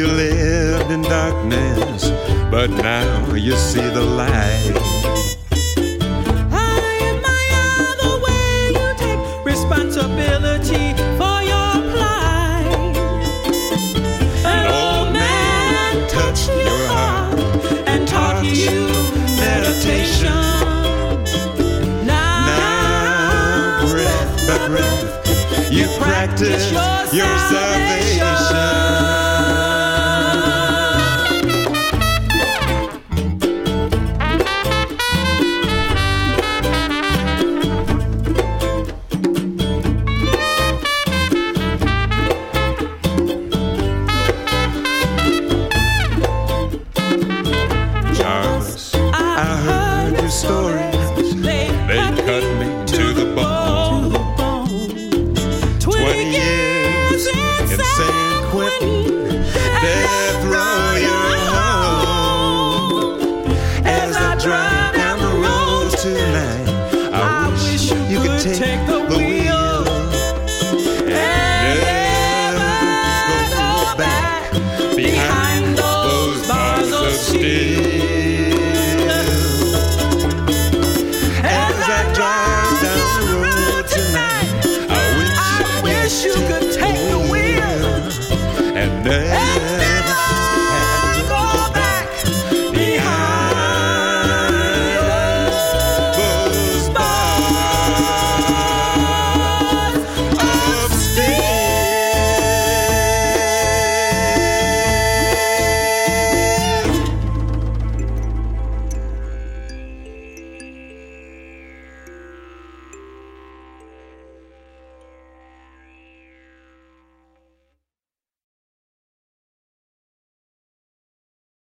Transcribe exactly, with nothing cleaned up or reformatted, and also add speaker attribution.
Speaker 1: You lived in darkness, but now you see the light.
Speaker 2: I admire the way you take responsibility for your plight. An old man touched your heart and taught you meditation. Now, now breath by breath, you practice your salvation.
Speaker 1: Death row